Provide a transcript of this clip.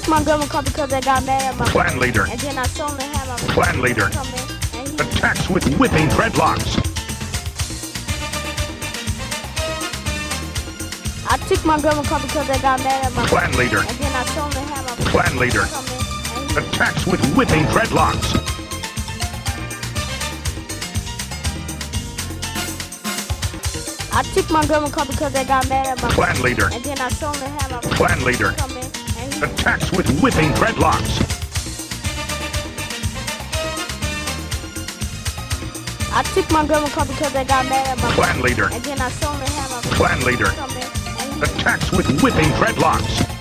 took my grandma car because I got mad at my Clan leader. and then I saw him have my Clan leader. come in, and he Attacks with whipping dreadlocks. I took my grandma car because I got mad at my Clan leader. and then I saw him have my Clan leader. come in, and he Attacks with whipping dreadlocks. I took my grandma car because I got mad at my Clan leader. and then I saw him have my Clan leader. come in, and he Attacks with whipping dreadlocks. I took my grandma car because I got mad at my Clan leader. and then I saw him have my Clan leader. come in, and he Attacks with whipping dreadlocks.